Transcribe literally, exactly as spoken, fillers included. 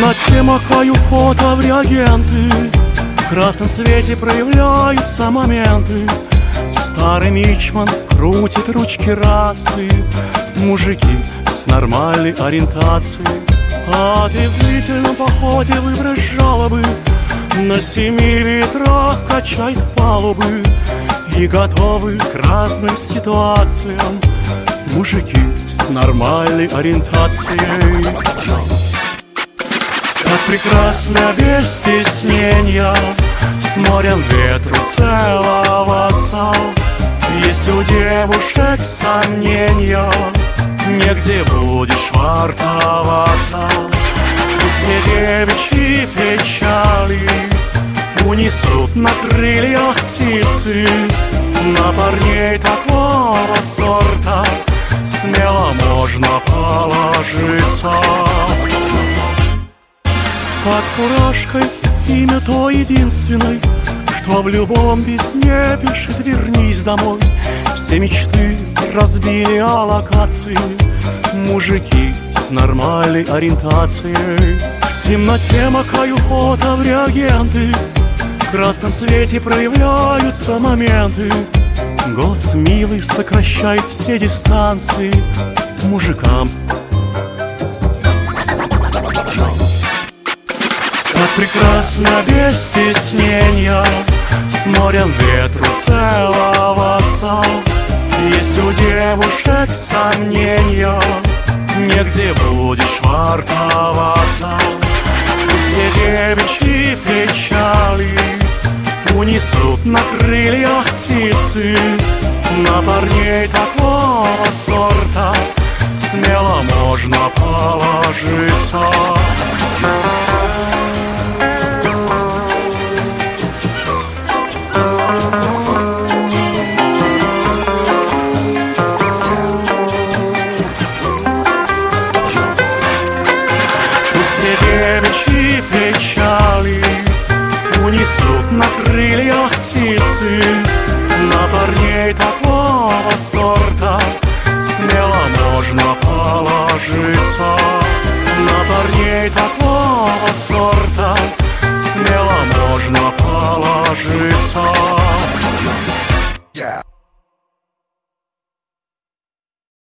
темноте макаю фото в реагенты, в красном цвете проявляются моменты. Старый мичман крутит ручки расы, мужики с нормальной ориентацией. А ты в длительном походе выбрать жалобы, на семи ветрах качает палубы. И готовы к разным ситуациям мужики с нормальной ориентацией. Как прекрасно без стеснения с морем ветру целоваться. Есть у девушек сомнения, негде будешь вартоваться. Пусть все девичьи печали унесут на крыльях птицы. На парней такого сорта смело можно положиться. Под фуражкой имя то единственное, что в любом письме пишет: вернись домой. Все мечты разбили о локации мужики с нормальной ориентацией. В темноте макаю фото в реагенты, в красном свете проявляются моменты. Голос милый сокращает все дистанции мужикам. Как прекрасно без стеснения с морем ветру целоваться. Есть у девушек сомнения, негде будешь вартоваться. Пусть все девичьи печали унесут на крыльях птицы. На парней такого сорта смело можно положиться.